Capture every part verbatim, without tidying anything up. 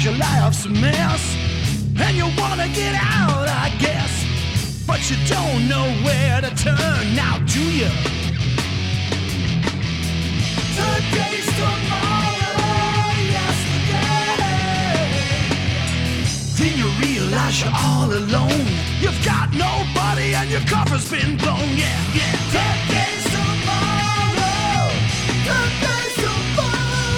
your life's a mess, and you wanna get out, I guess, but you don't know where to turn now, do you? Today's tomorrow, yesterday. Then you realize you're all alone. You've got nobody and your cover's been blown, yeah, yeah. Today's tomorrow, today's tomorrow.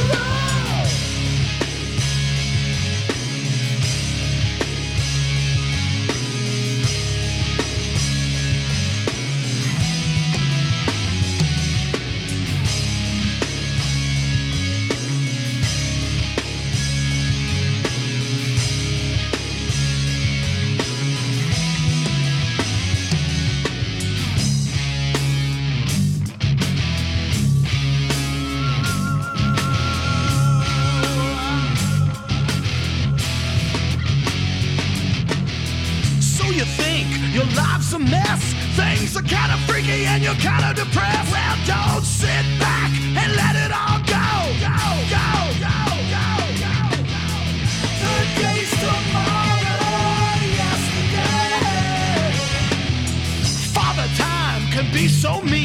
You think your life's a mess, things are kinda freaky and you're kinda depressed. Well, don't sit back and let it all go. Go, go, go, go, go, go. Today's tomorrow, yesterday. Father Time can be so mean.